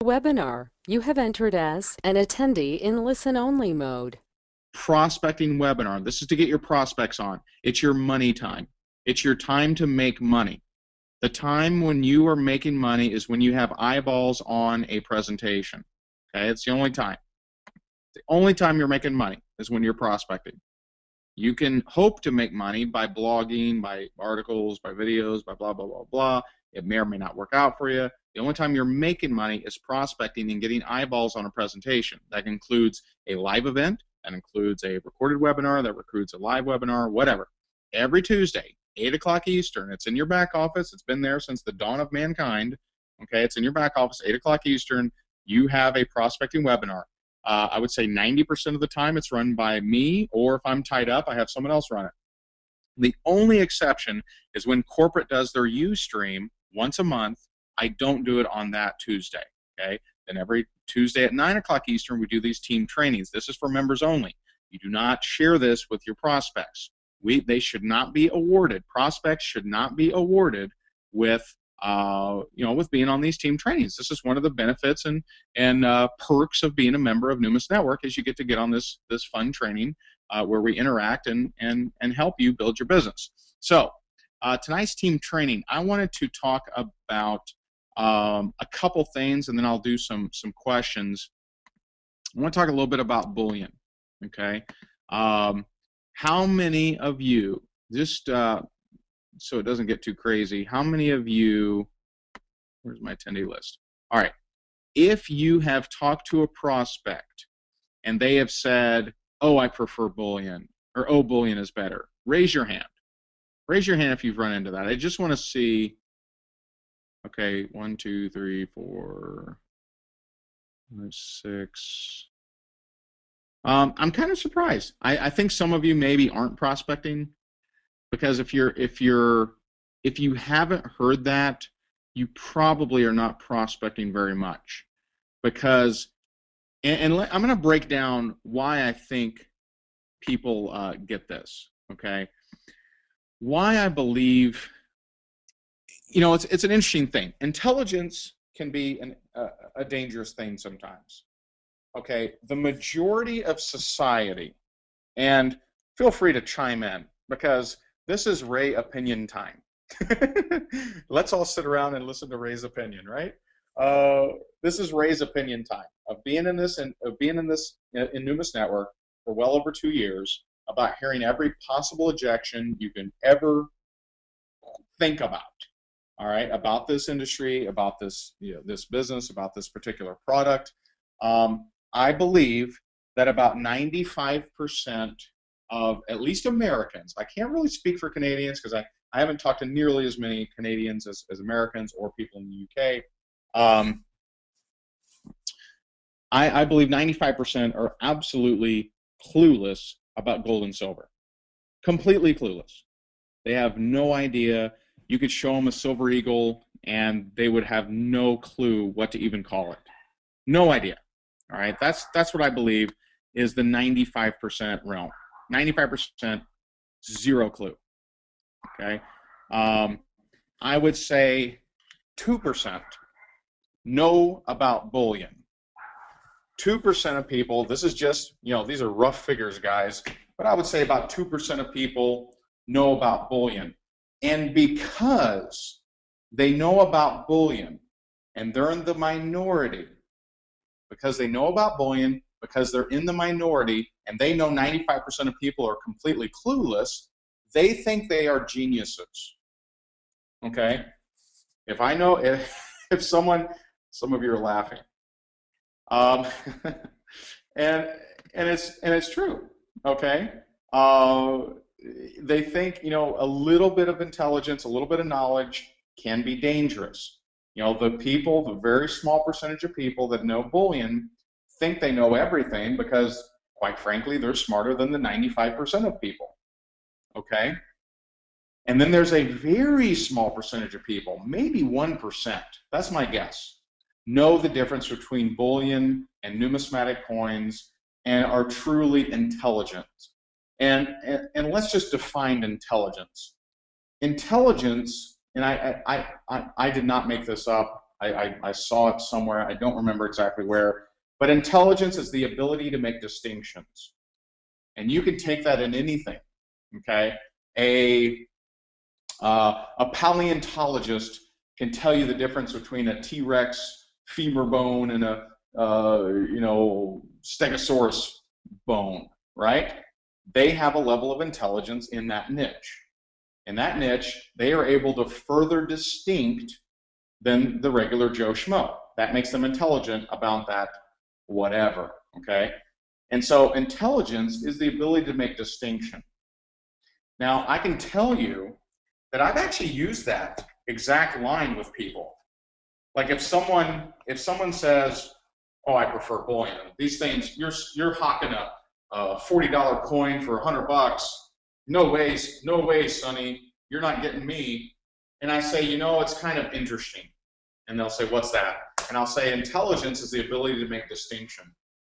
webinar. You have entered as an attendee in listen-only mode. Prospecting webinar. This is to get your prospects on. It's your money time. It's your time to make money. The time when you are making money is when you have eyeballs on a presentation. Okay, it's the only time. The only time you're making money is when you're prospecting. You can hope to make money by blogging, by articles, by videos, by blah, blah, blah, blah. It may or may not work out for you. The only time you're making money is prospecting and getting eyeballs on a presentation. That includes a live event, that includes a recorded webinar, that includes a live webinar, whatever. Every Tuesday, 8 o'clock Eastern. It's in your back office. It's been there since the dawn of mankind. Okay, it's in your back office, 8 o'clock Eastern. You have a prospecting webinar. I would say 90% of the time it's run by me, or if I'm tied up, I have someone else run it. The only exception is when corporate does their Ustream once a month. I don't do it on that Tuesday. Okay. Then every Tuesday at 9 o'clock Eastern, we do these team trainings. This is for members only. You do not share this with your prospects. They should not be awarded. Prospects should not be awarded with with being on these team trainings. This is one of the benefits and perks of being a member of Numis Network, is you get to get on this fun training where we interact and help you build your business. So tonight's team training, I wanted to talk about a couple things, and then I'll do some questions. I want to talk a little bit about bullion. Okay, how many of you, just so it doesn't get too crazy, how many of you, where's my attendee list? All right, if you have talked to a prospect and they have said, oh, I prefer bullion, or oh, bullion is better, raise your hand. Raise your hand if you've run into that. I just want to see, okay, 1, 2, 3, 4, 5, 6. I'm kind of surprised. I think some of you maybe aren't prospecting, because if you haven't heard that, you probably are not prospecting very much. Because, I'm going to break down why I think people get this. Okay, why I believe, it's an interesting thing. Intelligence can be a dangerous thing sometimes. Okay, the majority of society, and feel free to chime in, because this is Ray opinion time. Let's all sit around and listen to Ray's opinion, right? This is Ray's opinion time of being in Numis Network for well over 2 years, about hearing every possible objection you can ever think about. All right, about this industry, about this this business, about this particular product. I believe that about 95% of at least Americans, I can't really speak for Canadians because I haven't talked to nearly as many Canadians as Americans or people in the UK. I believe 95% are absolutely clueless about gold and silver. Completely clueless. They have no idea. You could show them a silver eagle and they would have no clue what to even call it. No idea. All right, that's what I believe is the 95% realm. 95%, zero clue. Okay, I would say 2% know about bullion. 2% of people, this is just, these are rough figures, guys, but I would say about 2% of people know about bullion. And because they know about bullion and they're in the minority, because they know about bullion, because they're in the minority, and they know 95% of people are completely clueless, they think they are geniuses. Okay? If I know, if someone, some of you are laughing, and it's true. Okay? They think, a little bit of intelligence, a little bit of knowledge can be dangerous. The very small percentage of people that know bullion think they know everything because, quite frankly, they're smarter than the 95% of people. Okay? And then there's a very small percentage of people, maybe 1%, that's my guess, know the difference between bullion and numismatic coins and are truly intelligent. And let's just define intelligence. Intelligence, and I did not make this up. I saw it somewhere. I don't remember exactly where. But intelligence is the ability to make distinctions. And you can take that in anything, okay? A paleontologist can tell you the difference between a T-Rex femur bone and a Stegosaurus bone, right? They have a level of intelligence in that niche. In that niche, they are able to further distinct than the regular Joe Schmo. That makes them intelligent about that whatever, okay? And so intelligence is the ability to make distinction. Now, I can tell you that I've actually used that exact line with people. Like if someone says, "Oh, I prefer bullion. These things, you're hawking a $40 coin for $100. No way, Sonny. You're not getting me." And I say, it's kind of interesting. And they'll say, "What's that?" And I'll say, intelligence is the ability to make distinction.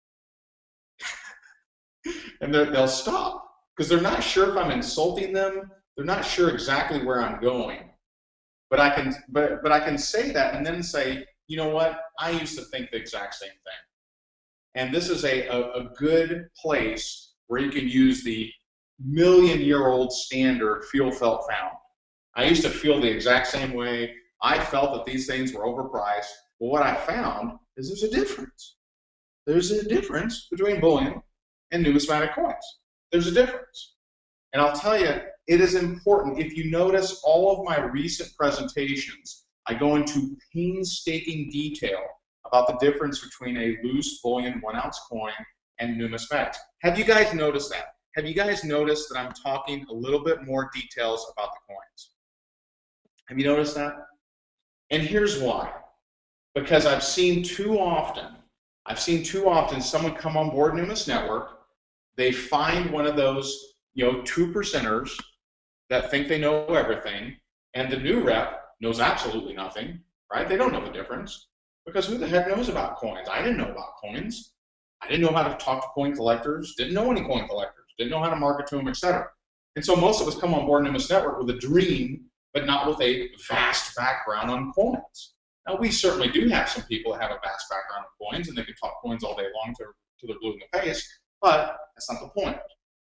And they'll stop because they're not sure if I'm insulting them. They're not sure exactly where I'm going. But I can say that and then say, you know what? I used to think the exact same thing. And this is a good place where you can use the million-year-old standard feel, felt, found. I used to feel the exact same way. I felt that these things were overpriced. Well, what I found is there's a difference. There's a difference between bullion and numismatic coins. There's a difference. And I'll tell you, it is important. If you notice all of my recent presentations, I go into painstaking detail about the difference between a loose bullion 1-ounce coin and numismatics. Have you guys noticed that? Have you guys noticed that I'm talking a little bit more details about the coins? Have you noticed that? And here's why. Because I've seen too often someone come on board Numis Network, they find one of those 2%ers that think they know everything, and the new rep knows absolutely nothing, right? They don't know the difference, because who the heck knows about coins? I didn't know about coins. I didn't know how to talk to coin collectors, didn't know any coin collectors, didn't know how to market to them, etc. And so most of us come on board Numis Network with a dream, but not with a vast background on coins. Now, we certainly do have some people that have a vast background on coins, and they can talk coins all day long till they're blue in the face, but that's not the point.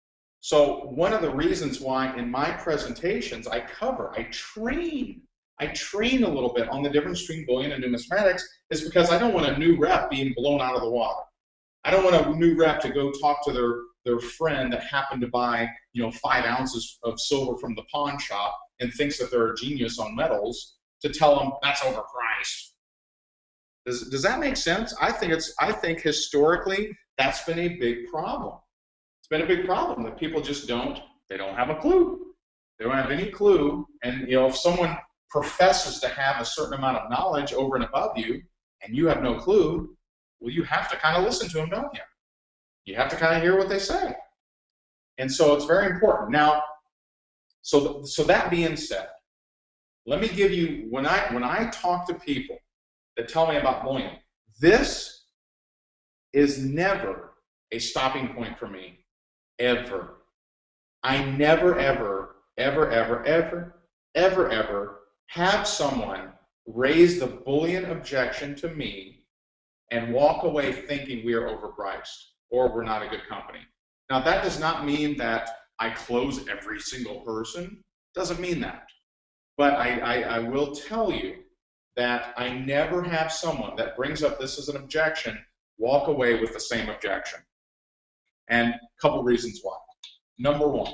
So one of the reasons why in my presentations I train a little bit on the difference between bullion and numismatics is because I don't want a new rep being blown out of the water. I don't want a new rep to go talk to their friend that happened to buy 5 ounces of silver from the pawn shop and thinks that they're a genius on metals to tell them that's overpriced. Does that make sense? I think historically that's been a big problem. It's been a big problem that people just don't have a clue. They don't have any clue. And if someone professes to have a certain amount of knowledge over and above you and you have no clue, well, you have to kind of listen to them, don't you? You have to kind of hear what they say. And so it's very important. Now, so that being said, let me give you, when I talk to people that tell me about bullion, this is never a stopping point for me, ever. I never, ever, ever, ever, ever, ever, ever have someone raise the bullion objection to me and walk away thinking we are overpriced or we're not a good company. Now, that does not mean that I close every single person. Doesn't mean that. But I will tell you that I never have someone that brings up this as an objection walk away with the same objection. And a couple reasons why. Number one,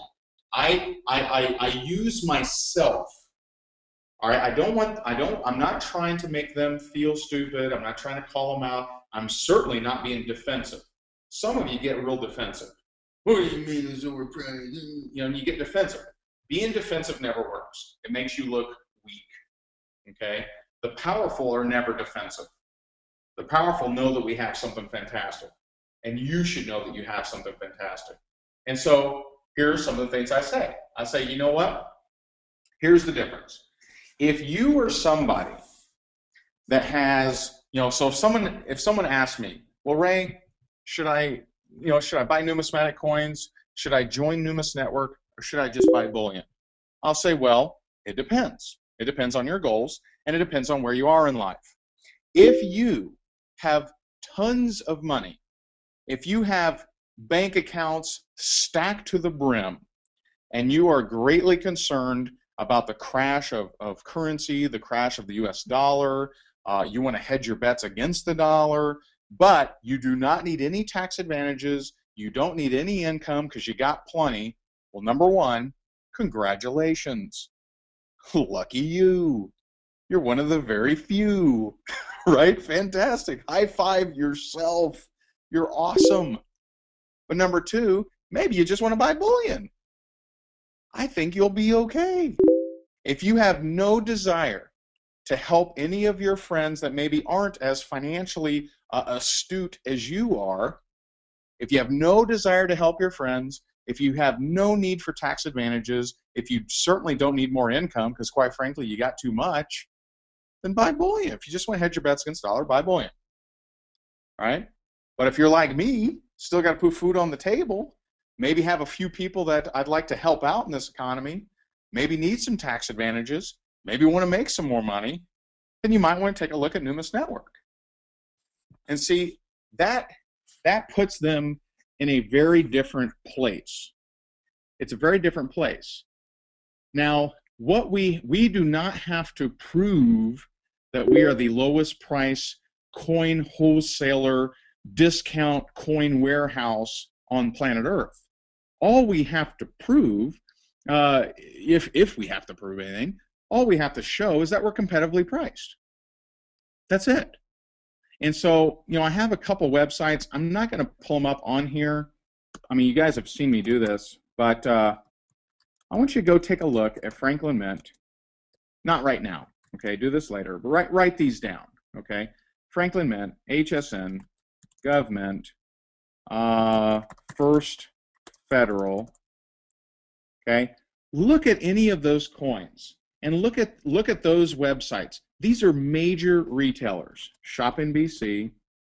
I use myself. All right, I'm not trying to make them feel stupid. I'm not trying to call them out. I'm certainly not being defensive. Some of you get real defensive. What do you mean it's overpriced? You get defensive. Being defensive never works. It makes you look weak, okay? The powerful are never defensive. The powerful know that we have something fantastic, and you should know that you have something fantastic. And so here's some of the things I say. I say, you know what? Here's the difference. If you are somebody that has, so if someone asks me, well, Ray, should I buy numismatic coins? Should I join Numis Network? Or should I just buy bullion? I'll say, well, it depends. It depends on your goals, and it depends on where you are in life. If you have tons of money, if you have bank accounts stacked to the brim, and you are greatly concerned about the crash of currency, the crash of the US dollar, you want to hedge your bets against the dollar, but you do not need any tax advantages, you don't need any income because you got plenty, well, number one, congratulations. Lucky you. You're one of the very few, right? Fantastic. High five yourself. You're awesome. But number two, maybe you just want to buy bullion. I think you'll be okay. If you have no desire to help any of your friends that maybe aren't as financially astute as you are, if you have no desire to help your friends, if you have no need for tax advantages, if you certainly don't need more income because quite frankly you got too much, then buy bullion. If you just want to hedge your bets against the dollar, buy bullion. All right? But if you're like me, still got to put food on the table, maybe have a few people that I'd like to help out in this economy, maybe need some tax advantages, maybe want to make some more money, then you might want to take a look at Numis Network. And see, that puts them in a very different place. It's a very different place. Now, what we do not have to prove that we are the lowest price coin wholesaler, discount coin warehouse on planet Earth. All we have to prove, if we have to prove anything, all we have to show is that we're competitively priced. That's it. And so, you know, I have a couple websites. I'm not going to pull them up on here. I mean, you guys have seen me do this, but I want you to go take a look at Franklin Mint. Not right now, okay? Do this later, but write these down, okay? Franklin Mint, HSN, GovMint, First Federal, okay? Look at any of those coins and look at those websites. These are major retailers. Shopping BC.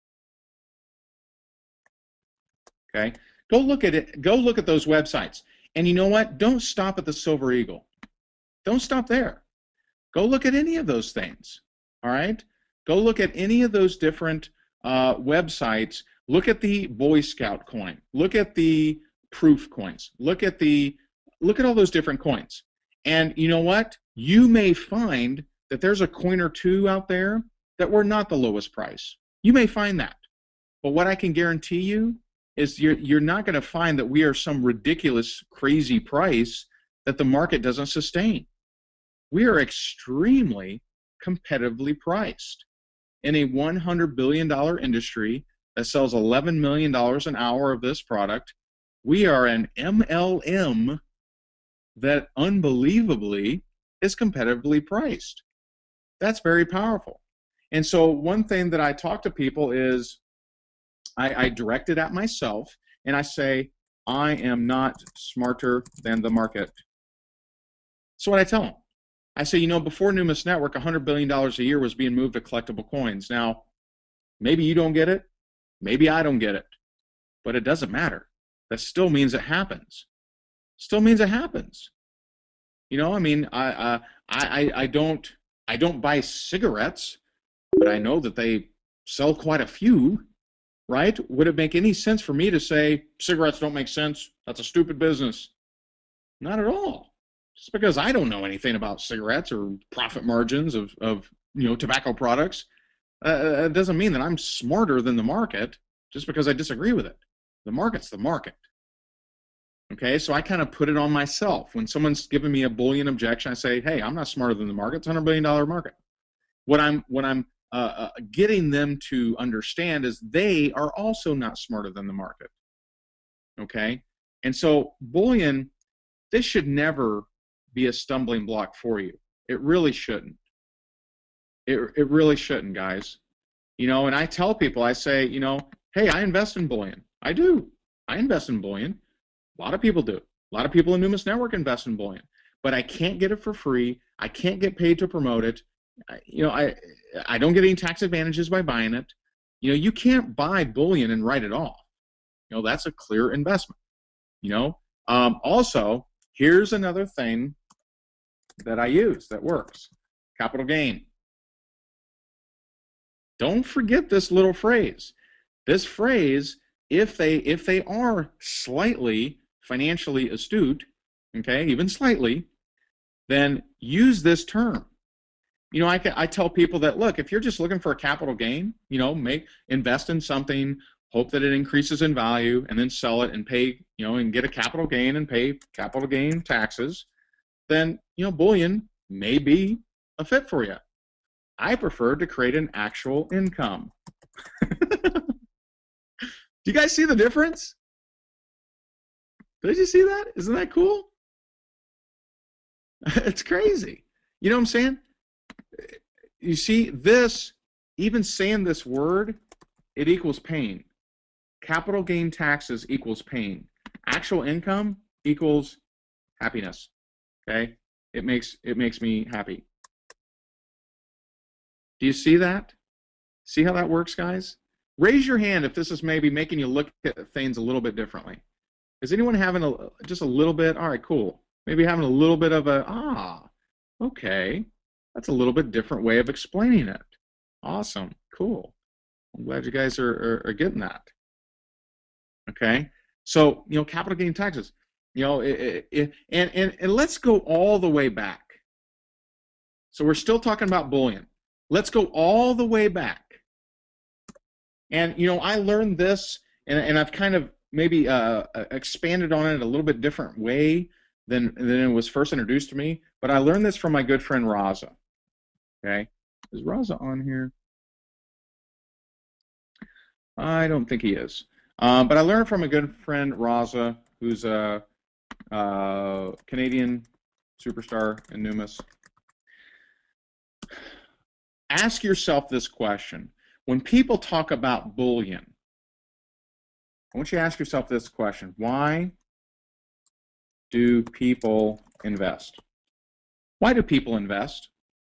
Okay, go look at it. Go look at those websites. And you know what? Don't stop at the Silver Eagle. Don't stop there. Go look at any of those things. All right. Go look at any of those different websites. Look at the Boy Scout coin. Look at the Proof coins. Look at all those different coins. And you know what? You may find that there's a coin or two out there that we're not the lowest price. You may find that. But what I can guarantee you is you're not going to find that we are some ridiculous, crazy price that the market doesn't sustain. We are extremely competitively priced. In a $100 billion industry that sells $11 million an hour of this product, we are an MLM that unbelievably is competitively priced. That's very powerful. And so one thing that I talk to people is I direct it at myself and I say, I am not smarter than the market. So what I tell them, I say, you know, before Numis Network, $100 billion a year was being moved to collectible coins. Now, maybe you don't get it, maybe I don't get it, but it doesn't matter. That still means it happens. Still means it happens. You know, I mean, I don't buy cigarettes, but I know that they sell quite a few, right? Would it make any sense for me to say cigarettes don't make sense? That's a stupid business. Not at all. Just because I don't know anything about cigarettes or profit margins of you know, tobacco products, it doesn't mean that I'm smarter than the market just because I disagree with it. The market's the market. Okay, so I kind of put it on myself. When someone's giving me a bullion objection, I say, hey, I'm not smarter than the market. It's a $100 billion market. What I'm getting them to understand is they are also not smarter than the market. Okay, and so bullion, this should never be a stumbling block for you. It really shouldn't. It really shouldn't, guys. You know, and I tell people, I say, you know, hey, I invest in bullion. I do. I invest in bullion. A lot of people do. A lot of people in Numis Network invest in bullion. But I can't get it for free. I can't get paid to promote it. You know, I don't get any tax advantages by buying it. You know, you can't buy bullion and write it off. You know, that's a clear investment. You know, also, here's another thing that I use that works. Capital gain. Don't forget this little phrase. This phrase, if they are slightly financially astute, okay, even slightly, then use this term. You know, I tell people that, look, if you're just looking for a capital gain, you know, invest in something, hope that it increases in value, and then sell it and pay, you know, and get a capital gain and pay capital gain taxes, then, you know, bullion may be a fit for you. I prefer to create an actual income. Do you guys see the difference? Did you see that? Isn't that cool? It's crazy. You know what I'm saying? You see, this, even saying this word, it equals pain. Capital gain taxes equals pain. Actual income equals happiness. Okay? It makes me happy. Do you see that? See how that works, guys? Raise your hand if this is maybe making you look at things a little bit differently. Is anyone having just a little bit? All right, cool. Maybe having a little bit of okay. That's a little bit different way of explaining it. Awesome, cool. I'm glad you guys are getting that. Okay, so, you know, capital gain taxes. You know, and let's go all the way back. So we're still talking about bullion. Let's go all the way back. And, you know, I learned this, and I've kind of maybe expanded on it a little bit different way than it was first introduced to me. But I learned this from my good friend Raza. Okay, is Raza on here? I don't think he is. But I learned from a good friend Raza, who's a Canadian superstar in Numis. Ask yourself this question. When people talk about bullion, I want you to ask yourself this question. Why do people invest? Why do people invest?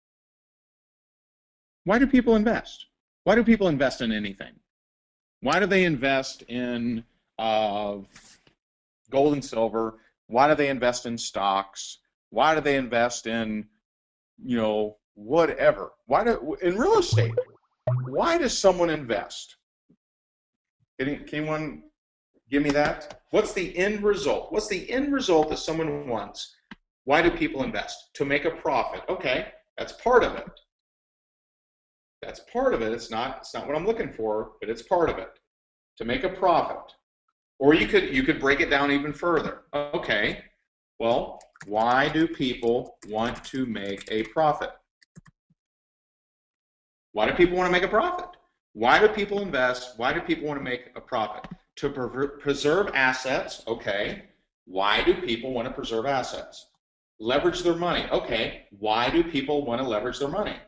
Why do people invest? Why do people invest in anything? Why do they invest in gold and silver? Why do they invest in stocks? Why do they invest in, you know, whatever? Why do in real estate? Why does someone invest? Can anyone give me that? What's the end result? What's the end result that someone wants? Why do people invest? To make a profit. Okay, that's part of it. That's part of it. It's not what I'm looking for, but it's part of it. To make a profit. Or you could break it down even further. Okay, well, why do people want to make a profit? Why do people want to make a profit? Why do people invest? Why do people want to make a profit? To preserve assets. Okay, why do people want to preserve assets? Leverage their money. Okay, why do people want to leverage their money?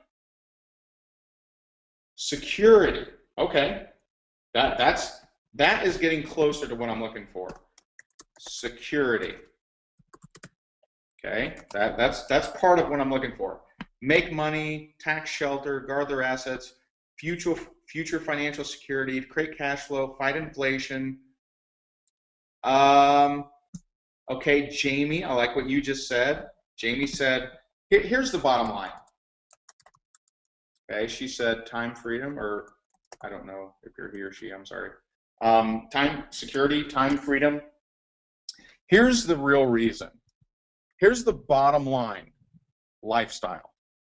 Security. Okay, that is getting closer to what I'm looking for. Security. Okay, that's part of what I'm looking for. Make money, tax shelter, guard their assets, future financial security, create cash flow, fight inflation. Okay, Jamie, I like what you just said. Jamie said, here's the bottom line. Okay, she said time freedom, or I don't know if you're he or she, I'm sorry. Time security, time freedom. Here's the real reason. Here's the bottom line. Lifestyle.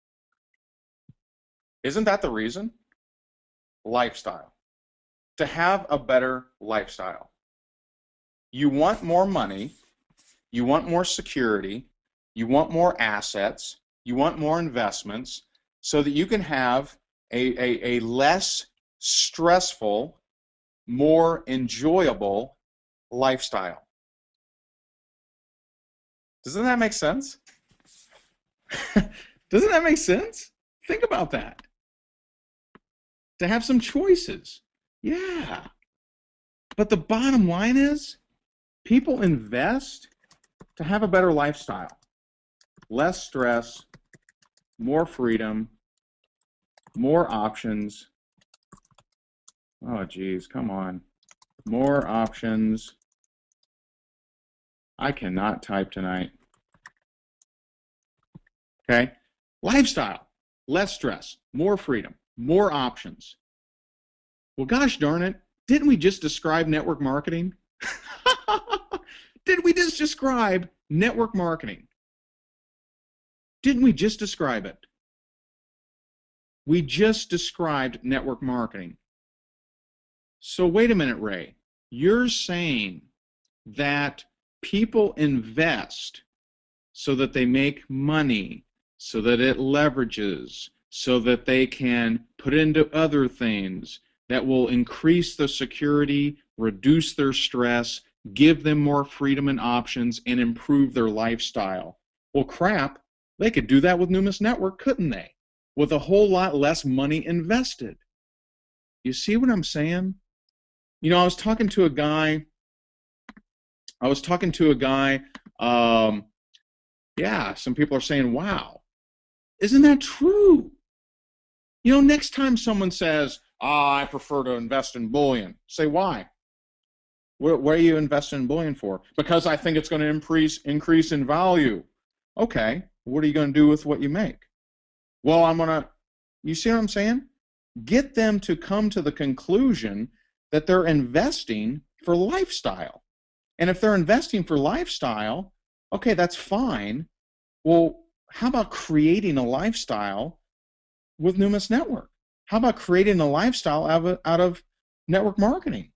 Isn't that the reason? Lifestyle. To have a better lifestyle. You want more money, you want more security, you want more assets, you want more investments, so that you can have a less stressful, more enjoyable lifestyle. Doesn't that make sense? Doesn't that make sense? Think about that. To have some choices. Yeah. But the bottom line is, people invest to have a better lifestyle. Less stress, more freedom, more options. Oh, geez, come on. More options. I cannot type tonight. Okay? Lifestyle, less stress, more freedom, more options. Well, gosh darn it, didn't we just describe network marketing? Didn't we just describe network marketing? Didn't we just describe it? We just described network marketing. So wait a minute, Ray. You're saying that people invest so that they make money, so that it leverages, so that they can put into other things that will increase the security, reduce their stress, give them more freedom and options, and improve their lifestyle. Well, crap, they could do that with Numis Network, couldn't they? With a whole lot less money invested. You see what I'm saying? You know, I was talking to a guy, yeah, some people are saying, wow, isn't that true? You know, next time someone says, I prefer to invest in bullion, say why? What are you investing in bullion for? Because I think it's going to increase in value. Okay, what are you going to do with what you make? Well, you see what I'm saying? Get them to come to the conclusion that they're investing for lifestyle. And if they're investing for lifestyle, okay, that's fine. Well, how about creating a lifestyle with Numis Network? How about creating a lifestyle out of network marketing?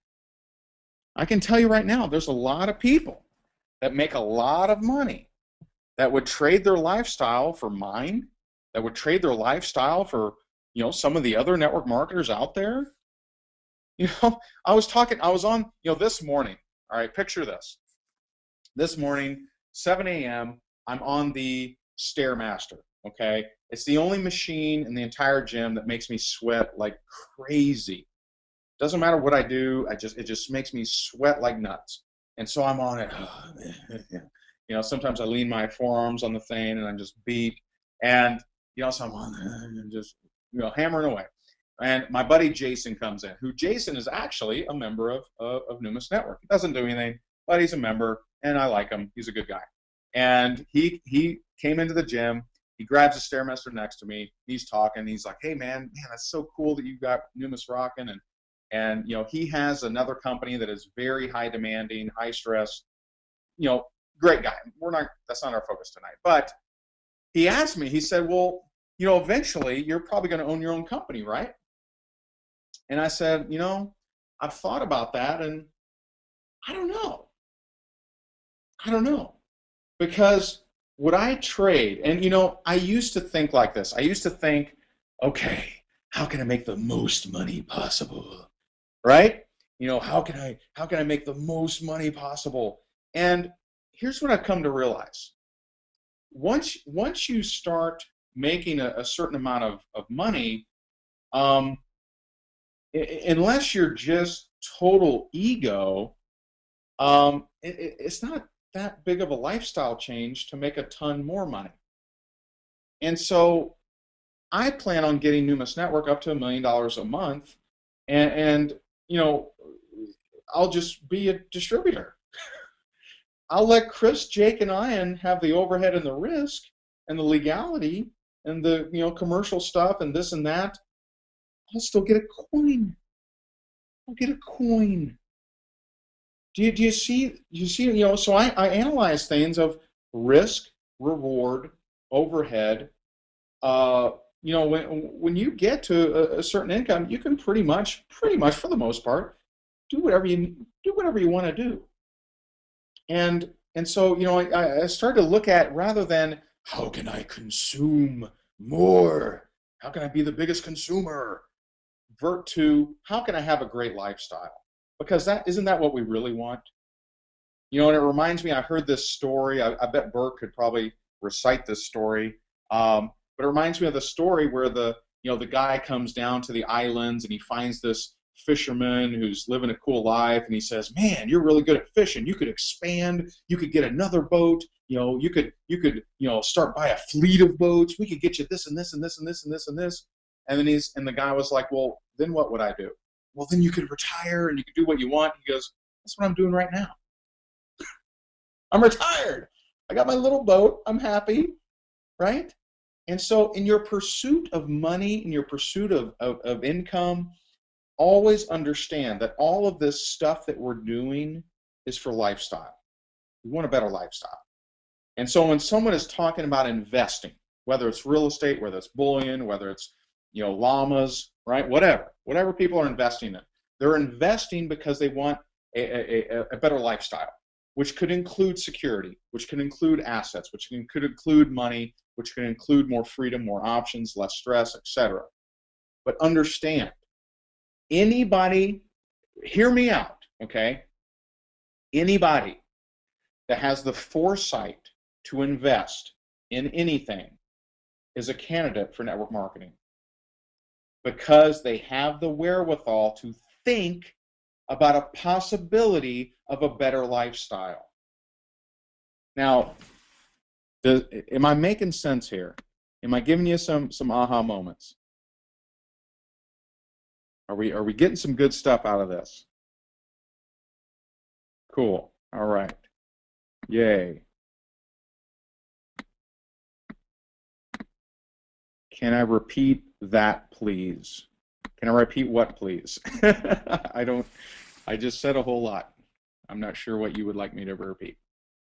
I can tell you right now, there's a lot of people that make a lot of money that would trade their lifestyle for mine, that would trade their lifestyle for, you know, some of the other network marketers out there. You know, I was on, you know, this morning, all right, picture this. This morning, 7 a.m., I'm on the Stairmaster, okay? It's the only machine in the entire gym that makes me sweat like crazy. Doesn't matter what I do, it just makes me sweat like nuts. And so I'm on it. You know, sometimes I lean my forearms on the thing and I'm just beat. And, you know, so I'm on and just, you know, hammering away. And my buddy Jason comes in, who Jason is actually a member of Numis Network. He doesn't do anything, but he's a member, and I like him. He's a good guy. And he came into the gym. He grabs the Stairmaster next to me. He's talking. He's like, hey, man, that's so cool that you've got Numis rocking. And you know, he has another company that is very high demanding, high stress. You know, great guy. That's not our focus tonight. But he asked me, he said, well, you know, eventually you're probably going to own your own company, right? And I said, you know, I've thought about that, and I don't know. Because would I trade? And, you know, I used to think like this. I used to think, okay, how can I make the most money possible? Right? You know, how can I make the most money possible? And here's what I've come to realize. Once you start making a certain amount of money, unless you're just total ego, it's not that big of a lifestyle change to make a ton more money. And so I plan on getting Numis Network up to $1 million a month, and you know, I'll just be a distributor. I'll let Chris, Jake, and Ian have the overhead and the risk and the legality and the, you know, commercial stuff and this and that. I'll still get a coin. I'll get a coin. Do you see? You know, so I analyze things of risk, reward, overhead. You know, when you get to a certain income, you can pretty much for the most part do whatever you want to do. And so, you know, I started to look at, rather than how can I consume more, how can I be the biggest consumer, vert to how can I have a great lifestyle? Because isn't that what we really want? You know, and it reminds me, I heard this story. I bet Burke could probably recite this story. But it reminds me of the story where the guy comes down to the islands and he finds this fisherman who's living a cool life, and he says, man, you're really good at fishing. You could expand. You could get another boat. You know, you could start by a fleet of boats. We could get you this and this and this and this and this and this. And then the guy was like, well, then what would I do? Well, then you could retire and you could do what you want. He goes, that's what I'm doing right now. I'm retired. I got my little boat. I'm happy, right? And so in your pursuit of money, in your pursuit of income, always understand that all of this stuff that we're doing is for lifestyle. We want a better lifestyle. And so when someone is talking about investing, whether it's real estate, whether it's bullion, whether it's llamas, right? Whatever people are investing in, they're investing because they want a better lifestyle, which could include security, which could include assets, which could include money, which could include more freedom, more options, less stress, etc. But understand, anybody, hear me out, okay? Anybody that has the foresight to invest in anything is a candidate for network marketing, because they have the wherewithal to think about a possibility of a better lifestyle. Now, am I making sense here? Am I giving you some aha moments? Are we getting some good stuff out of this? Cool. All right. Yay. Can I repeat that, please? Can I repeat what, please? I just said a whole lot. I'm not sure what you would like me to repeat.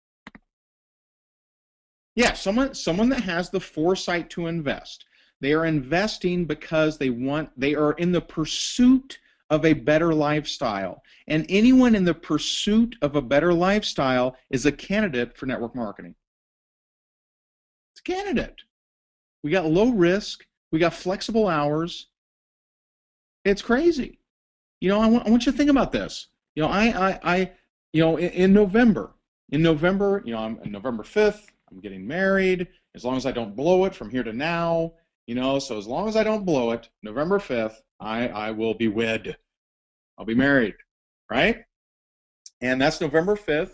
Yeah, someone that has the foresight to invest. They are investing because they are in the pursuit of a better lifestyle. And anyone in the pursuit of a better lifestyle is a candidate for network marketing. It's a candidate. We got low risk. We got flexible hours. It's crazy. I want you to think about this. In November, I'm November 5th. I'm getting married. As long as I don't blow it from here to now, so as long as I don't blow it, November 5th, I will be wed. I'll be married, right? And that's November 5th.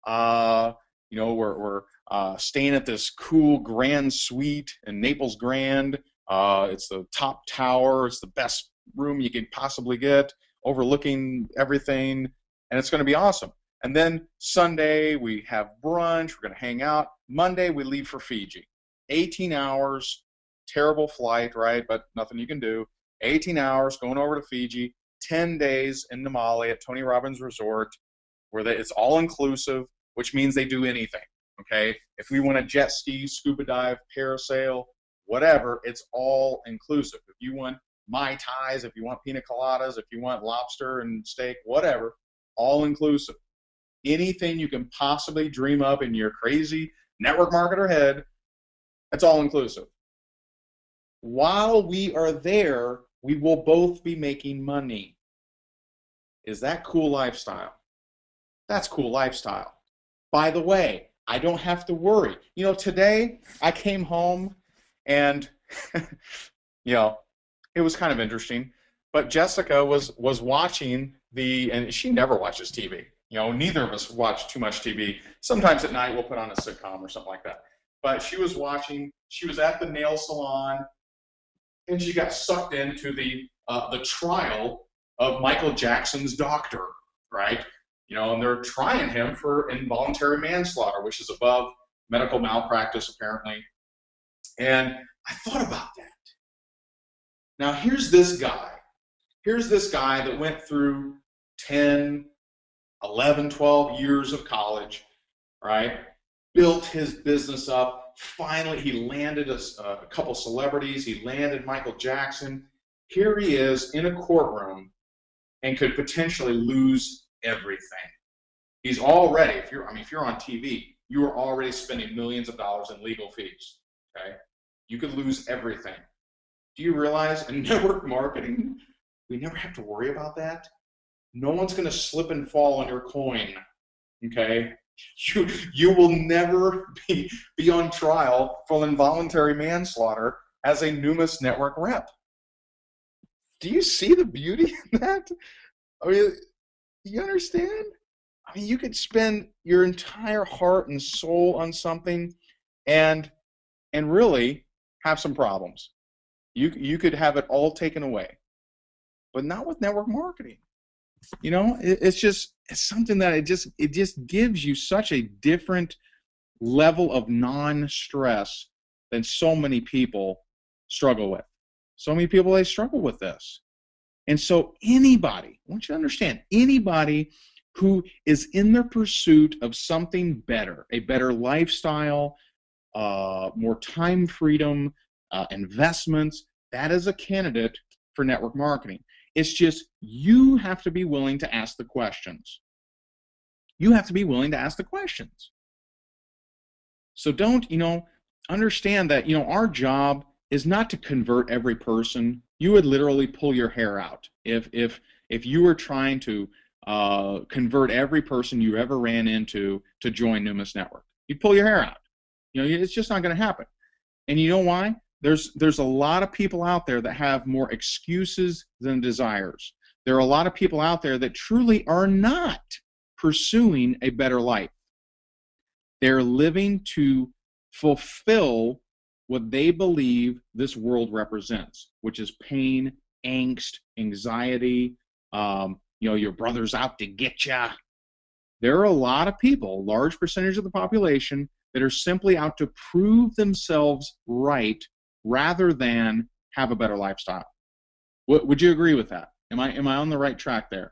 We're staying at this cool grand suite in Naples Grand. It's the top tower. It's the best room you could possibly get, overlooking everything, and it's going to be awesome. And then Sunday, we have brunch. We're going to hang out. Monday, we leave for Fiji. 18 hours, terrible flight, right? But nothing you can do. 18 hours going over to Fiji, 10 days in Namale at Tony Robbins Resort, where it's all-inclusive, which means they do anything, okay? If we want to jet ski, scuba dive, parasail, whatever, it's all-inclusive. If you want Mai Tais, if you want pina coladas, if you want lobster and steak, whatever, all-inclusive. Anything you can possibly dream up in your crazy network marketer head, it's all-inclusive. While we are there, we will both be making money. Is that cool lifestyle? That's cool lifestyle. By the way, I don't have to worry. Today I came home and, it was kind of interesting. But Jessica was watching and she never watches TV. Neither of us watch too much TV. Sometimes at night we'll put on a sitcom or something like that. But she was watching. She was at the nail salon, and she got sucked into the trial of Michael Jackson's doctor, right? And they're trying him for involuntary manslaughter, which is above medical malpractice, apparently. And I thought about that. Now, here's this guy. Here's this guy that went through 10, 11, 12 years of college, right? Built his business up. Finally, he landed a couple celebrities. He landed Michael Jackson. Here he is in a courtroom and could potentially lose everything. He's already, if you're on TV, you are already spending millions of dollars in legal fees, okay? You could lose everything. Do you realize in network marketing, we never have to worry about that? No one's going to slip and fall on your coin, okay? You will never be on trial for involuntary manslaughter as a Numis network rep. Do you see the beauty in that? I mean, you understand? I mean, you could spend your entire heart and soul on something and really have some problems. You could have it all taken away, but not with network marketing. It's something that it just gives you such a different level of non-stress than so many people struggle with. So many people, they struggle with this. And so anybody, I want you to understand, anybody who is in the pursuit of something better, a better lifestyle, more time freedom, investments, that is a candidate for network marketing. It's just you have to be willing to ask the questions. You have to be willing to ask the questions. So don't, understand that, our job is not to convert every person. You would literally pull your hair out if you were trying to convert every person you ever ran into to join Numis Network. You'd pull your hair out. It's just not going to happen. And you know why? There's a lot of people out there that have more excuses than desires. There are a lot of people out there that truly are not pursuing a better life. They're living to fulfill what they believe this world represents, which is pain, angst, anxiety, your brother's out to get ya. There are a lot of people, a large percentage of the population, that are simply out to prove themselves right rather than have a better lifestyle. Would you agree with that? Am I on the right track there?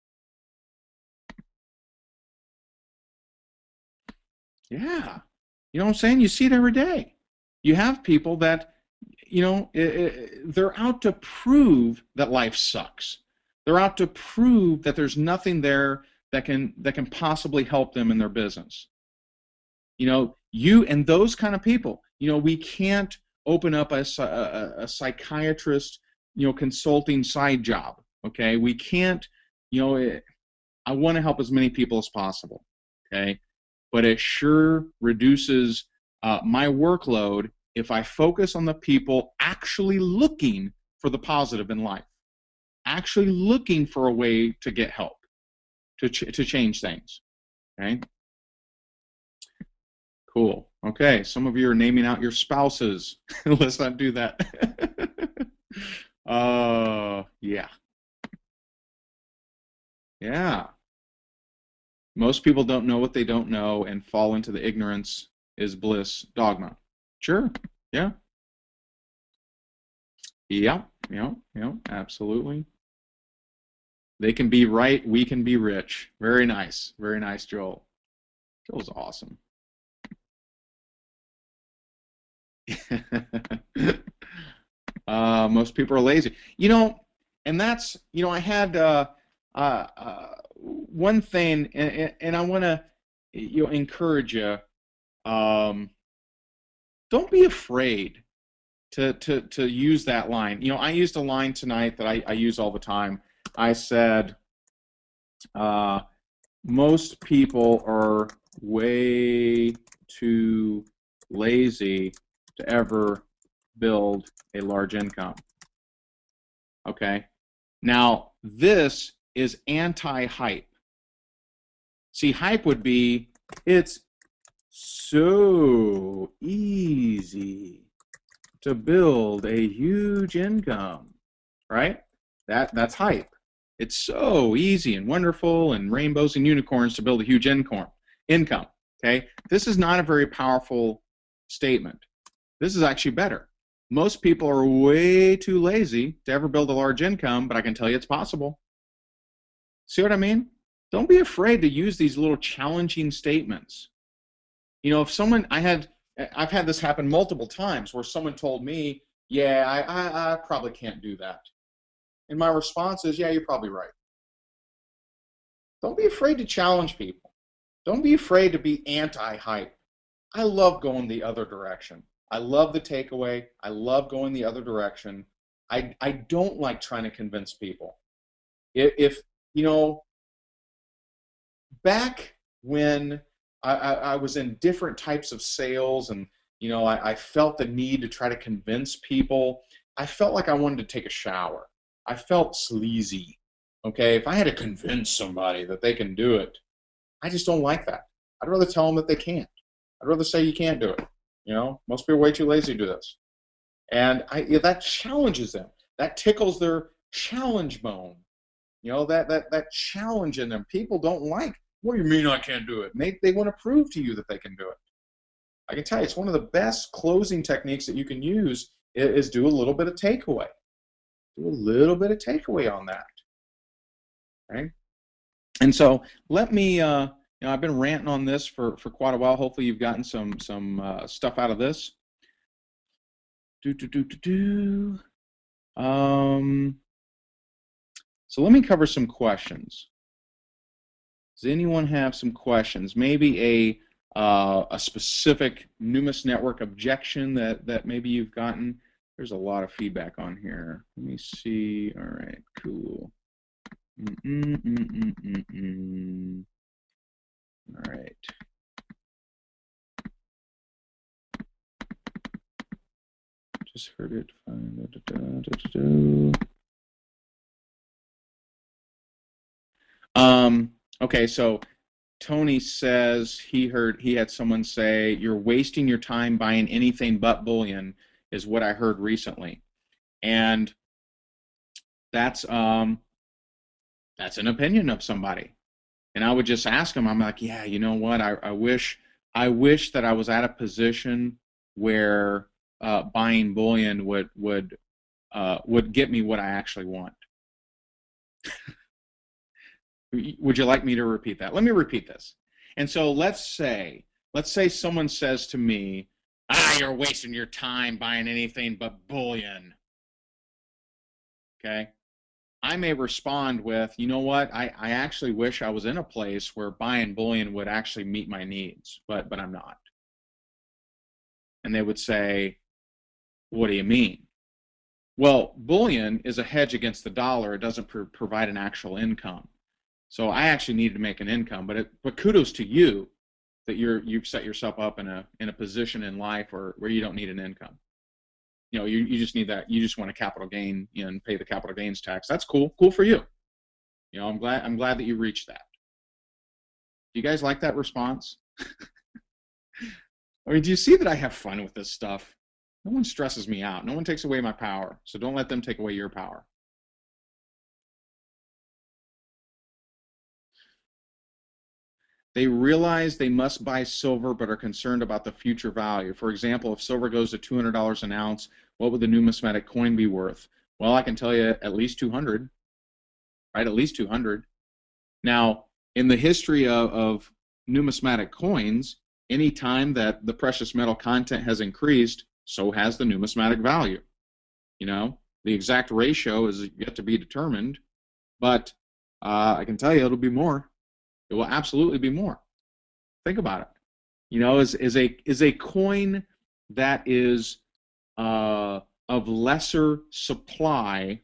Yeah. You know what I'm saying? You see it every day. You have people that, they're out to prove that life sucks. They're out to prove that there's nothing there that can possibly help them in their business. You and those kind of people, we can't open up a psychiatrist, consulting side job, okay? We can't, I want to help as many people as possible, okay? But it sure reduces my workload if I focus on the people actually looking for the positive in life, actually looking for a way to get help, to change things, okay? Cool. Okay, some of you are naming out your spouses. Let's not do that. Yeah. Yeah. Most people don't know what they don't know and fall into the ignorance is bliss dogma. Sure. Yeah. Yeah. Absolutely. They can be right. We can be rich. Very nice. Very nice, Joel. Joel's awesome. Most people are lazy. And that's, I had one thing, and I want to encourage you, don't be afraid to use that line. I used a line tonight that I use all the time. I said, most people are way too lazy to ever build a large income. Okay? Now, this is anti-hype. See, hype would be, it's so easy to build a huge income, right? That's hype. It's so easy and wonderful and rainbows and unicorns to build a huge income, okay? This is not a very powerful statement. This is actually better. Most people are way too lazy to ever build a large income, but I can tell you it's possible. See what I mean? Don't be afraid to use these little challenging statements. If someone, I've had this happen multiple times where someone told me, yeah, I probably can't do that. And my response is, yeah, you're probably right. Don't be afraid to challenge people. Don't be afraid to be anti-hype. I love going the other direction. I love the takeaway. I love going the other direction. I don't like trying to convince people. If back when I was in different types of sales and, I felt the need to try to convince people, I felt like I wanted to take a shower. I felt sleazy, okay? If I had to convince somebody that they can do it, I just don't like that. I'd rather tell them that they can't. I'd rather say you can't do it. Most people are way too lazy to do this. And that challenges them. That tickles their challenge bone. That challenge in them. People don't like, what do you mean I can't do it? They want to prove to you that they can do it. I can tell you, it's one of the best closing techniques that you can use is do a little bit of takeaway. Do a little bit of takeaway on that. Okay? And so let me, I've been ranting on this for quite a while. Hopefully you've gotten some stuff out of this. So let me cover some questions. Does anyone have some questions? Maybe a specific Numis Network objection that maybe you've gotten. There's a lot of feedback on here. Let me see. All right, cool. All right. Just heard it. Okay, so Tony says he had someone say, "You're wasting your time buying anything but bullion," is what I heard recently, and that's an opinion of somebody. And I would just ask him, I'm like, yeah, you know what? I wish that I was at a position where buying bullion would get me what I actually want. Would you like me to repeat that? Let me repeat this. And so let's say someone says to me, you're wasting your time buying anything but bullion. Okay? I may respond with, you know what, I actually wish I was in a place where buying bullion would actually meet my needs, but I'm not. And they would say, what do you mean? Well, bullion is a hedge against the dollar. It doesn't provide an actual income. So I actually needed to make an income, but kudos to you that you've set yourself up in a position in life where you don't need an income. You know, you just need that. You just want a capital gain and pay the capital gains tax. That's cool. Cool for you. You know, I'm glad that you reached that. Do you guys like that response? I mean, do you see that I have fun with this stuff? No one stresses me out. No one takes away my power. So don't let them take away your power. They realize they must buy silver but are concerned about the future value. For example, if silver goes to $200 an ounce, what would the numismatic coin be worth? Well, I can tell you at least 200, right? At least 200. Now, in the history of numismatic coins, any time that the precious metal content has increased, so has the numismatic value. You know, the exact ratio is yet to be determined, but I can tell you it'll be more. It will absolutely be more. Think about it. You know, is a coin that is of lesser supply.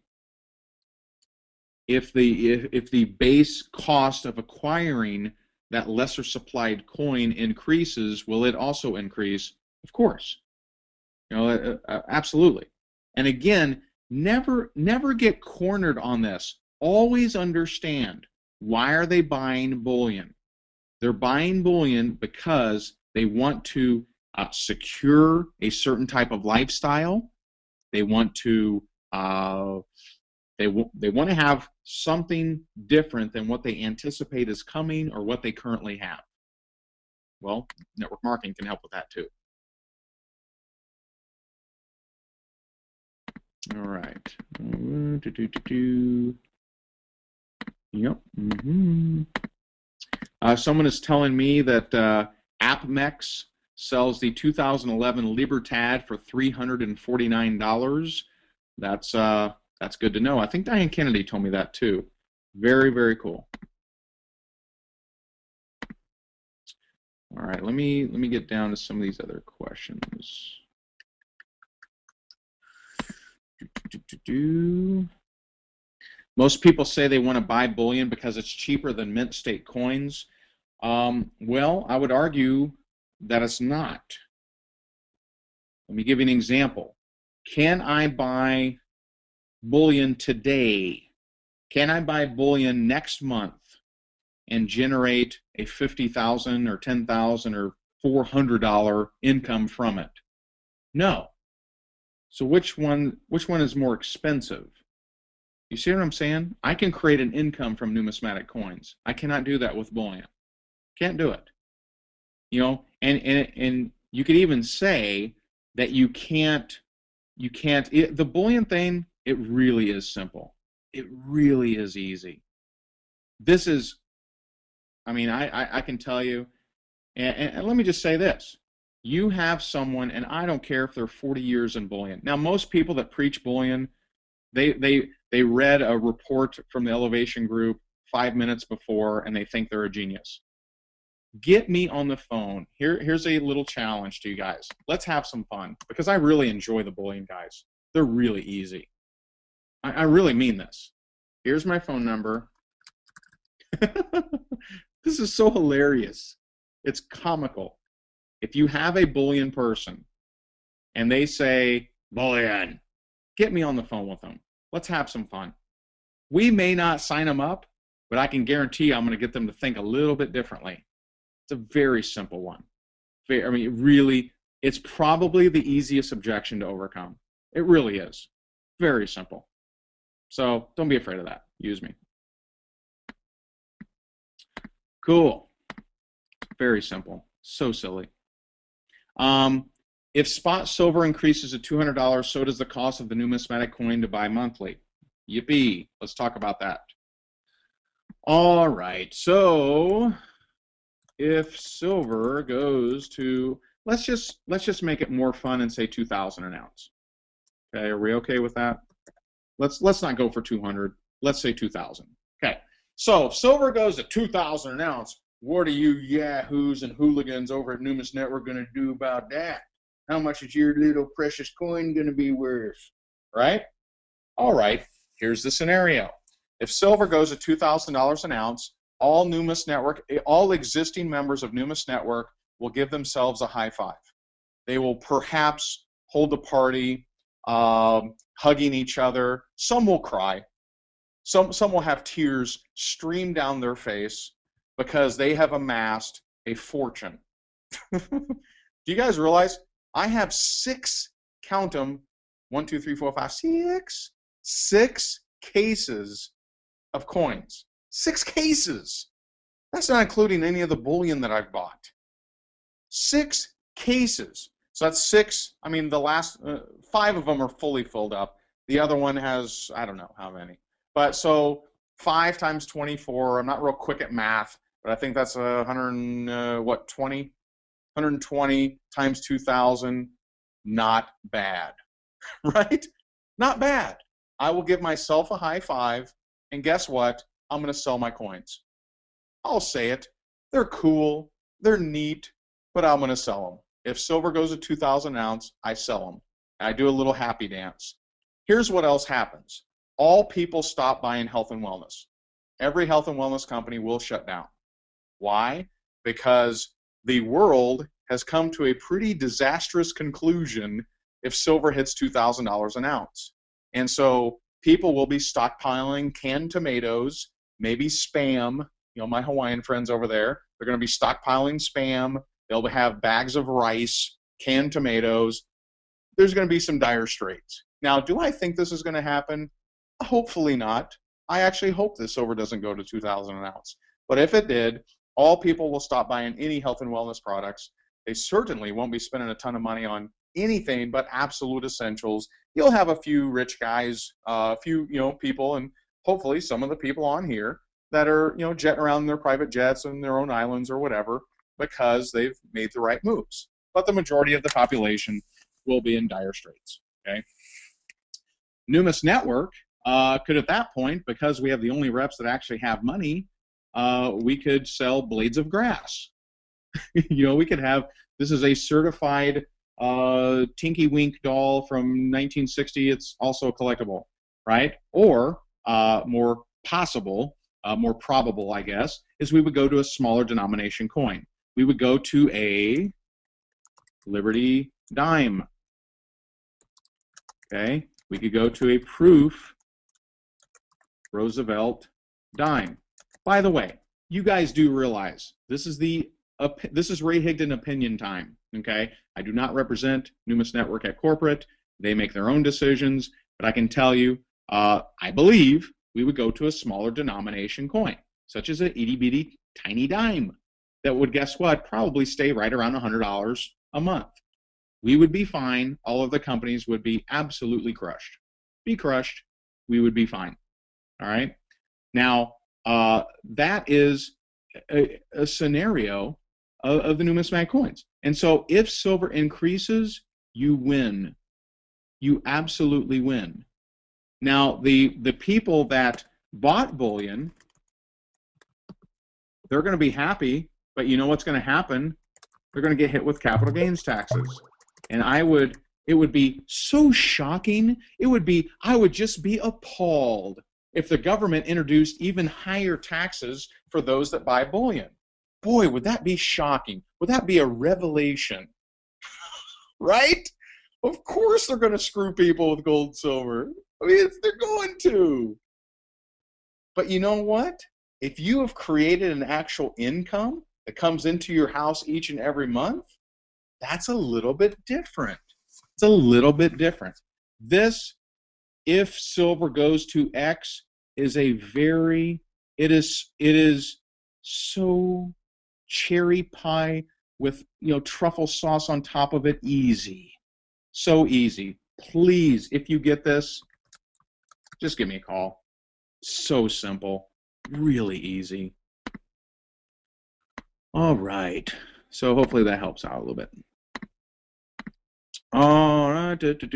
If the base cost of acquiring that lesser supplied coin increases, will it also increase? Of course. You know, absolutely. And again, never get cornered on this. Always understand. Why are they buying bullion? They're buying bullion because they want to secure a certain type of lifestyle. They want to they want to have something different than what they anticipate is coming or what they currently have. Well, network marketing can help with that too. All right. Yep. Someone is telling me that AppMex sells the 2011 Libertad for $349. That's good to know. I think Diane Kennedy told me that too. Very, very cool. All right, let me get down to some of these other questions. Most people say they want to buy bullion because it's cheaper than mint state coins. Well, I would argue that it's not. Let me give you an example. Can I buy bullion today? Can I buy bullion next month and generate a $50,000 or $10,000 or $400 income from it? No. So which one is more expensive? You see what I'm saying? I can create an income from numismatic coins. I cannot do that with bullion. Can't do it. You know, and You could even say that the bullion thing, it really is simple. It really is easy. This is, I mean, I can tell you, and let me just say this. You have someone, and I don't care if they're 40 years in bullion. Now, most people that preach bullion, they read a report from the Elevation Group 5 minutes before, and they think they're a genius. Get me on the phone. Here's a little challenge to you guys. Let's have some fun, because I really enjoy the bullion guys. They're really easy. I really mean this. Here's my phone number. This is so hilarious. It's comical. If you have a bullion person and they say, bullion, get me on the phone with them. Let's have some fun. We may not sign them up, but I can guarantee I'm going to get them to think a little bit differently. It's a very simple one. I mean, really, it's probably the easiest objection to overcome. It really is. Very simple. So don't be afraid of that. Use me. Cool. Very simple. So silly. If spot silver increases to $200, so does the cost of the numismatic coin to buy monthly. Yippee. Let's talk about that. All right. So if silver goes to, let's just make it more fun and say 2,000 an ounce. Okay, are we okay with that? Let's not go for 200. Let's say 2,000. Okay. So if silver goes to 2,000 an ounce, what are you yahoos and hooligans over at Numis Network going to do about that? How much is your little precious coin going to be worth? Right? All right. Here's the scenario. If silver goes to $2,000 an ounce, all Numis Network, all existing members of Numis Network will give themselves a high five. They will perhaps hold a party, hugging each other. Some will cry. Some will have tears stream down their face because they have amassed a fortune. Do you guys realize I have 6, count them, 1, 2, 3, 4, 5, 6 cases of coins. 6 cases. That's not including any of the bullion that I've bought. 6 cases. So that's 6. I mean, the last 5 of them are fully filled up. The other one has, I don't know how many. But so 5 times 24. I'm not real quick at math, but I think that's 120 times 2,000. Not bad, right? Not bad. I will give myself a high five, and guess what? I'm going to sell my coins. I'll say it. They're cool. They're neat, but I'm going to sell them. If silver goes to 2,000 an ounce, I sell them. I do a little happy dance. Here's what else happens. All people stop buying health and wellness. Every health and wellness company will shut down. Why? Because the world has come to a pretty disastrous conclusion if silver hits $2,000 an ounce. And so people will be stockpiling canned tomatoes, maybe Spam. You know, my Hawaiian friends over there, they're going to be stockpiling Spam. They'll have bags of rice, canned tomatoes. There's going to be some dire straits. Now, do I think this is going to happen? Hopefully not. I actually hope this silver doesn't go to 2,000 an ounce. But if it did, all people will stop buying any health and wellness products. They certainly won't be spending a ton of money on anything but absolute essentials. You'll have a few rich guys, a few people, and hopefully some of the people on here that are jetting around in their private jets and their own islands or whatever because they've made the right moves. But the majority of the population will be in dire straits. Okay. Numis Network could at that point, because we have the only reps that actually have money, we could sell blades of grass. We could have, this is a certified Tinky Wink doll from 1960. It's also a collectible, right? Or more probable, I guess, is we would go to a smaller denomination coin. We would go to a Liberty dime. Okay, we could go to a proof Roosevelt dime. By the way, you guys do realize this is Ray Higdon opinion time. Okay, I do not represent Numis Network at corporate. They make their own decisions, but I can tell you, I believe we would go to a smaller denomination coin, such as an itty bitty tiny dime that would, guess what, probably stay right around $100 a month. We would be fine. All of the companies would be absolutely crushed. Be crushed. We would be fine. All right. Now, that is a scenario of the numismatic coins. And so if silver increases, you win. You absolutely win. Now, the people that bought bullion, they're going to be happy, but you know what's going to happen? They're going to get hit with capital gains taxes. And it would be so shocking. I would just be appalled if the government introduced even higher taxes for those that buy bullion. Boy, would that be shocking. Would that be a revelation? Right? Of course they're going to screw people with gold and silver. I mean, they're going to. But you know what? If you have created an actual income that comes into your house each and every month, that's a little bit different. It's a little bit different. This, if silver goes to X, is it is so cherry pie with truffle sauce on top of it, easy. So easy. Please, if you get this, just give me a call. So simple. Really easy. All right. So hopefully that helps out a little bit. All right.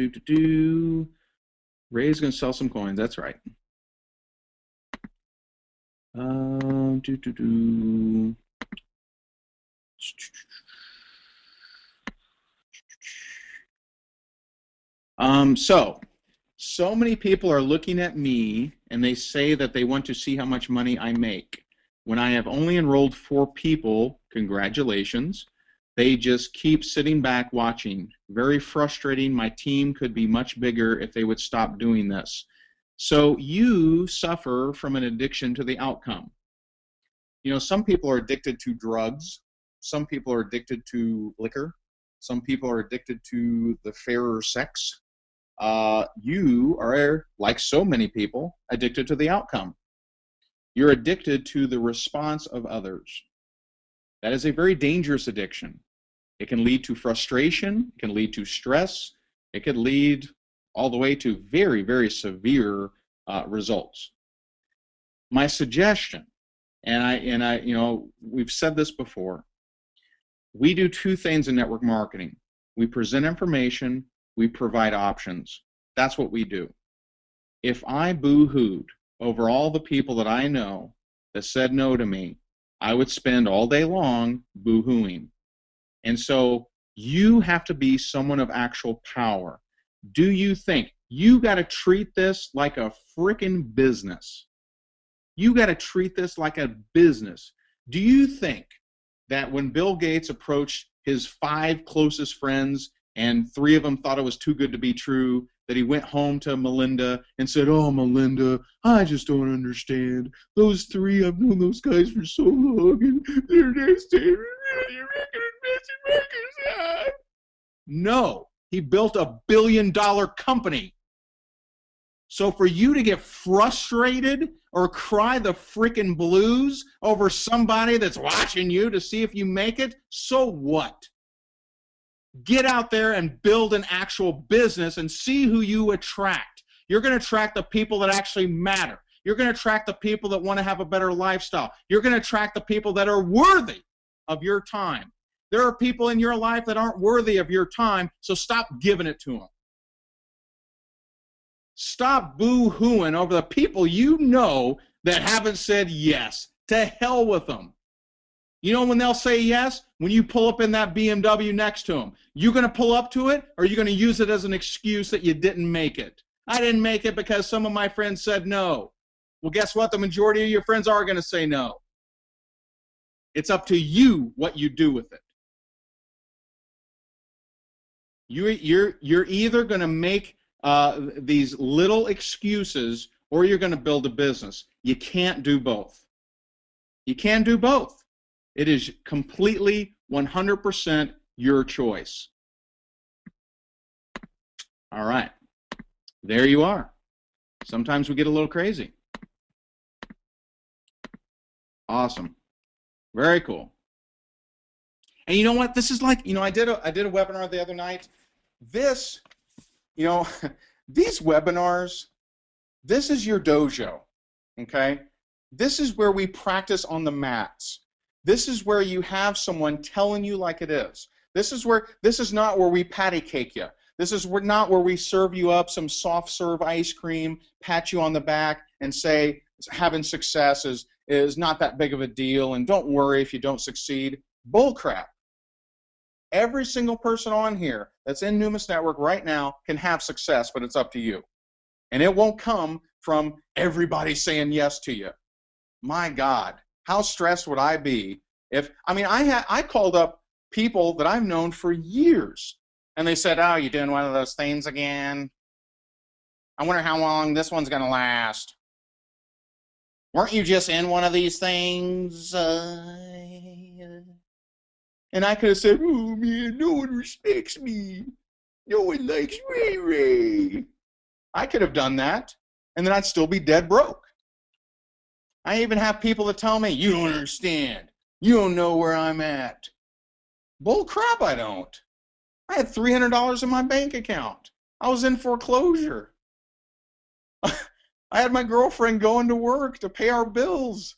Ray's going to sell some coins. That's right. So many people are looking at me and they say that they want to see how much money I make. When I have only enrolled 4 people, congratulations, they just keep sitting back watching. Very frustrating. My team could be much bigger if they would stop doing this. So you suffer from an addiction to the outcome. Some people are addicted to drugs. Some people are addicted to liquor. Some people are addicted to the fairer sex. You are, like so many people, addicted to the outcome. You're addicted to the response of others. That is a very dangerous addiction. It can lead to frustration. It can lead to stress. It could lead all the way to very, very severe results. My suggestion, and I, we've said this before. We do 2 things in network marketing. We present information. We provide options. That's what we do. If I boo-hooed over all the people that I know that said no to me, I would spend all day long boo-hooing. And so you have to be someone of actual power. Do you think you got to treat this like a freaking business? You got to treat this like a business. Do you think that when Bill Gates approached his 5 closest friends and 3 of them thought it was too good to be true, that he went home to Melinda and said, "Oh, Melinda, I just don't understand. Those 3, I've known those guys for so long, and they're next to you. No, he built a billion-dollar company. So for you to get frustrated or cry the freaking blues over somebody that's watching you to see if you make it, so what? Get out there and build an actual business and see who you attract. You're going to attract the people that actually matter. You're going to attract the people that want to have a better lifestyle. You're going to attract the people that are worthy of your time. There are people in your life that aren't worthy of your time, so stop giving it to them. Stop boo-hooing over the people you know that haven't said yes. To hell with them. You know when they'll say yes? When you pull up in that BMW next to them. You going to pull up to it, or are you going to use it as an excuse that you didn't make it? I didn't make it because some of my friends said no. Well, guess what? The majority of your friends are going to say no. It's up to you what you do with it. You're either going to make these little excuses, or you're going to build a business. You can't do both. You can't do both. It is completely 100% your choice. All right. There you are. Sometimes we get a little crazy. Awesome. Very cool. And you know what? This is like, I did a webinar the other night. This, these webinars, this is your dojo, okay? This is where we practice on the mats. This is where you have someone telling you like it is. This is not where we patty cake you. This is not where we serve you up some soft serve ice cream, pat you on the back, and say having success is not that big of a deal, and don't worry if you don't succeed. Bull crap. Every single person on here that's in Numis Network right now can have success, but it's up to you. And it won't come from everybody saying yes to you. My God, how stressed would I be if, I called up people that I've known for years, and they said, oh, you're doing one of those things again? I wonder how long this one's going to last. Weren't you just in one of these things? And I could have said, oh, man, no one respects me. No one likes Ray Ray. I could have done that, and then I'd still be dead broke. I even have people that tell me, you don't understand. You don't know where I'm at. Bull crap, I don't. I had $300 in my bank account. I was in foreclosure. I had my girlfriend going to work to pay our bills.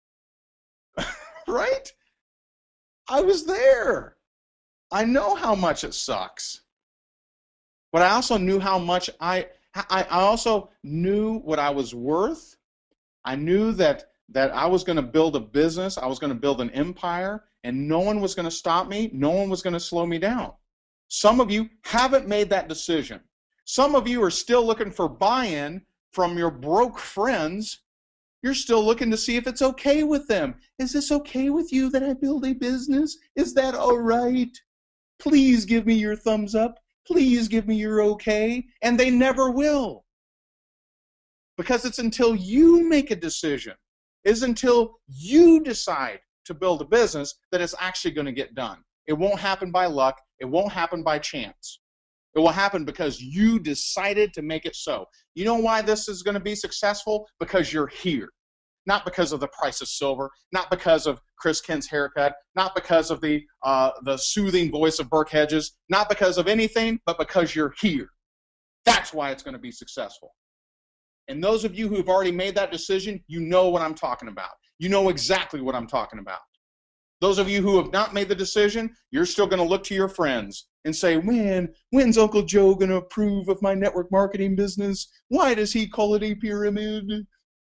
Right? I was there. I know how much it sucks. But I also knew how much I also knew what I was worth. I knew that I was going to build a business. I was going to build an empire, and no one was going to stop me. No one was going to slow me down. Some of you haven't made that decision. Some of you are still looking for buy-in from your broke friends. You're still looking to see if it's okay with them. Is this okay with you that I build a business? Is that all right? Please give me your thumbs up. Please give me your okay. And they never will. Because it's until you make a decision, it's until you decide to build a business that it's actually going to get done. It won't happen by luck. It won't happen by chance. It will happen because you decided to make it so. You know why this is going to be successful? Because you're here. Not because of the price of silver, not because of Chris Kent's haircut, not because of the soothing voice of Burke Hedges, not because of anything, but because you're here. That's why it's going to be successful. And those of you who have already made that decision, you know what I'm talking about. You know exactly what I'm talking about. Those of you who have not made the decision, you're still going to look to your friends and say, man, when's Uncle Joe going to approve of my network marketing business? Why does he call it a pyramid?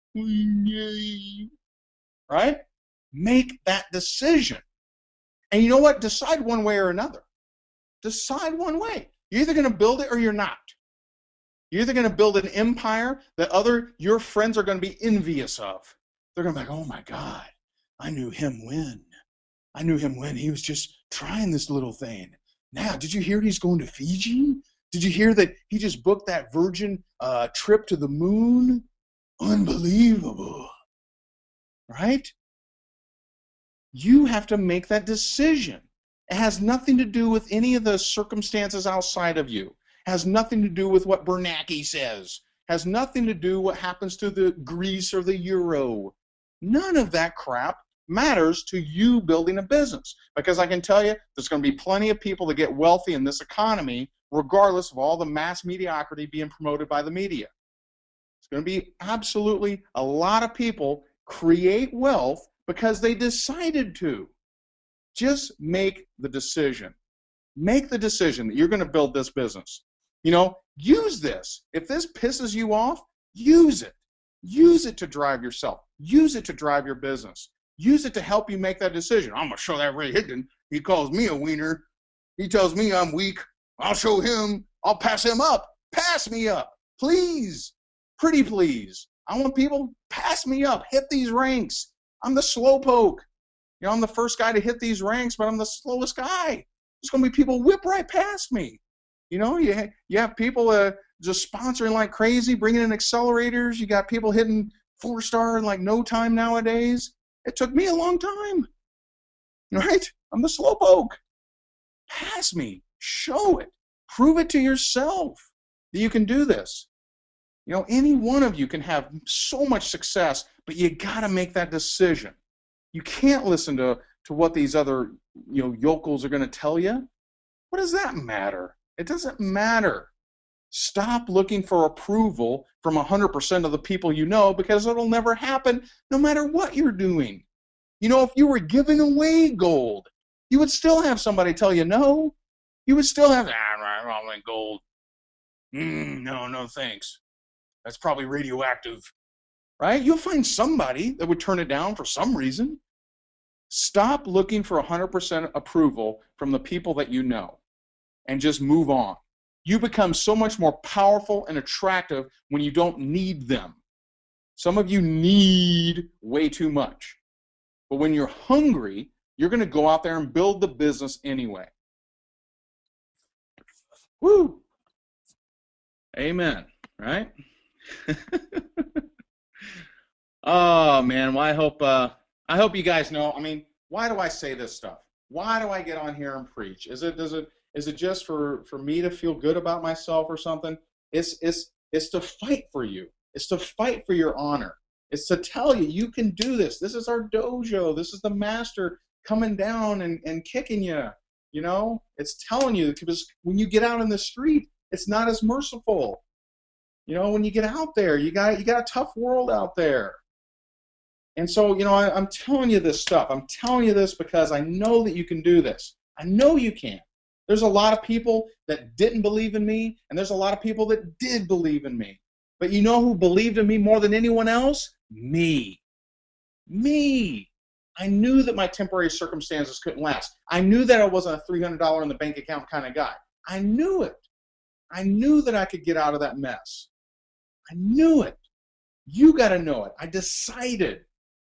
Right? Make that decision. And you know what? Decide one way or another. Decide one way. You're either going to build it or you're not. You're either going to build an empire that your friends are going to be envious of. They're going to be like, oh my God, I knew him when. I knew him when he was just trying this little thing. Now, did you hear he's going to Fiji? Did you hear that he just booked that Virgin trip to the moon? Unbelievable. Right? You have to make that decision. It has nothing to do with any of the circumstances outside of you. It has nothing to do with what Bernanke says. It has nothing to do with what happens to the Greece or the euro. None of that crap matters to you building a business. Because I can tell you, there's going to be plenty of people that get wealthy in this economy, regardless of all the mass mediocrity being promoted by the media. It's going to be absolutely a lot of people create wealth because they decided to. Just make the decision. Make the decision that you're going to build this business. Use this. If this pisses you off, use it. Use it to drive yourself. Use it to drive your business. Use it to help you make that decision. I'm going to show that Ray Higdon. He calls me a wiener. He tells me I'm weak. I'll show him. I'll pass him up. Pass me up. Please. Pretty please. I want people pass me up. Hit these ranks. I'm the slowpoke. I'm the first guy to hit these ranks, but I'm the slowest guy. There's going to be people whip right past me. You have people just sponsoring like crazy, bringing in accelerators. You got people hitting 4-star in like no time nowadays. It took me a long time. Right? I'm the slowpoke. Pass me. Show it. Prove it to yourself that you can do this. Any one of you can have so much success, but you got to make that decision. You can't listen to to what these other yokels are going to tell you. What does that matter? It doesn't matter. Stop looking for approval from 100% of the people you know, because it'll never happen no matter what you're doing. If you were giving away gold, you would still have somebody tell you no. You would still have, I want gold. No, thanks. That's probably radioactive. Right? You'll find somebody that would turn it down for some reason. Stop looking for 100% approval from the people that you know and just move on. You become so much more powerful and attractive when you don't need them. Some of you need way too much. But when you're hungry, you're going to go out there and build the business anyway. Woo! Amen. Right? Oh man, well, I hope you guys know. I mean, why do I say this stuff? Why do I get on here and preach? Is it just for me to feel good about myself or something? It's to fight for you. It's to fight for your honor. It's to tell you, you can do this. This is our dojo. This is the master coming down and kicking you. It's telling you, because when you get out in the street, it's not as merciful. When you get out there, you got a tough world out there. And so, I'm telling you this stuff. I'm telling you this because I know that you can do this. I know you can. There's a lot of people that didn't believe in me, and there's a lot of people that did believe in me. But you know who believed in me more than anyone else? Me. Me. I knew that my temporary circumstances couldn't last. I knew that I wasn't a $300 in the bank account kind of guy. I knew it. I knew that I could get out of that mess. I knew it. You got to know it. I decided.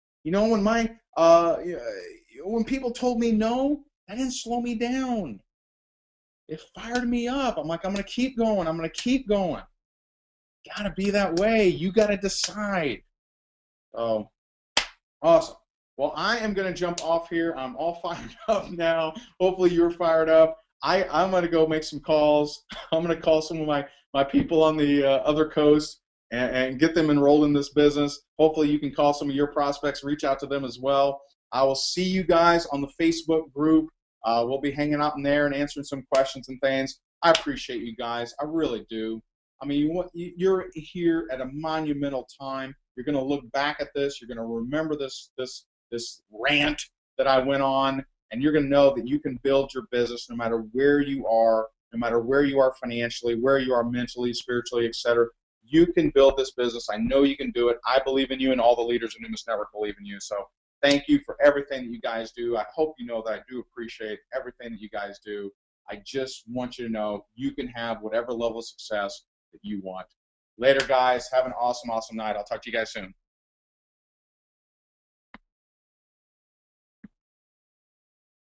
When people told me no, that didn't slow me down. It fired me up. I'm like, I'm going to keep going. I'm going to keep going. Got to be that way. You got to decide. Oh, awesome. Well, I am going to jump off here. I'm all fired up now. Hopefully you're fired up. I'm going to go make some calls. I'm going to call some of my people on the other coast and get them enrolled in this business. Hopefully you can call some of your prospects, reach out to them as well. I will see you guys on the Facebook group. We'll be hanging out in there and answering some questions and things. I appreciate you guys. I really do. I mean, you're here at a monumental time. You're going to look back at this. You're going to remember this rant that I went on, and you're going to know that you can build your business no matter where you are, no matter where you are financially, where you are mentally, spiritually, etc. You can build this business. I know you can do it. I believe in you, and all the leaders in Numis Network believe in you. So thank you for everything that you guys do. I hope you know that I do appreciate everything that you guys do. I just want you to know you can have whatever level of success that you want. Later, guys. Have an awesome, awesome night. I'll talk to you guys soon.